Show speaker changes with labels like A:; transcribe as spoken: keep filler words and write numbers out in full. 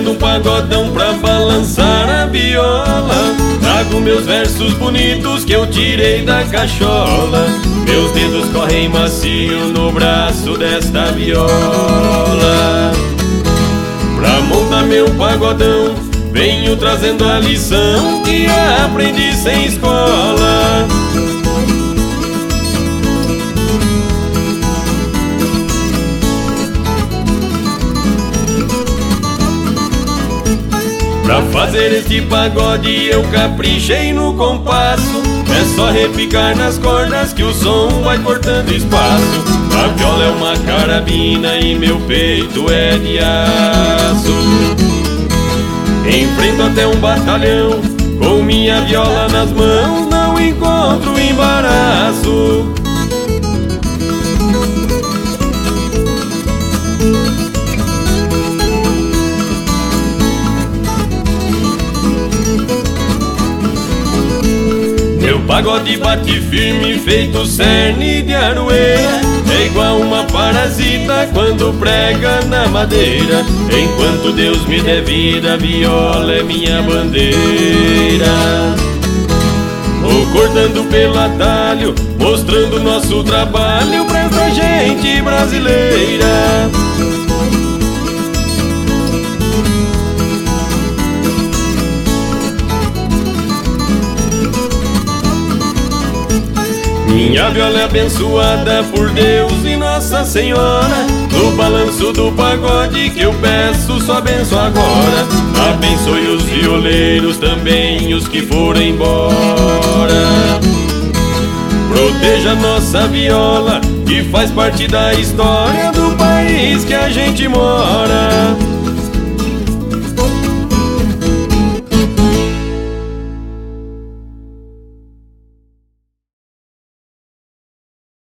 A: Cantando um pagodão pra balançar a viola. Trago meus versos bonitos que eu tirei da cachola. Meus dedos correm macio no braço desta viola. Pra montar meu pagodão, venho trazendo a lição que aprendi sem escola. Pra fazer este pagode eu caprichei no compasso. É só repicar nas cordas que o som vai cortando espaço. A viola é uma carabina e meu peito é de aço. Enfrento até um batalhão, com minha viola nas mãos não encontro embaraço. Meu pagode bate firme, feito cerne de aroeira. É igual uma parasita quando prega na madeira. Enquanto Deus me der vida, a viola é minha bandeira. Vou cortando pelo atalho, mostrando nosso trabalho pra essa gente brasileira. Minha viola é abençoada por Deus e Nossa Senhora. No balanço do pagode que eu peço, só benção agora. Abençoe os violeiros também, os que foram embora. Proteja nossa viola, que faz parte da história do país que a gente mora.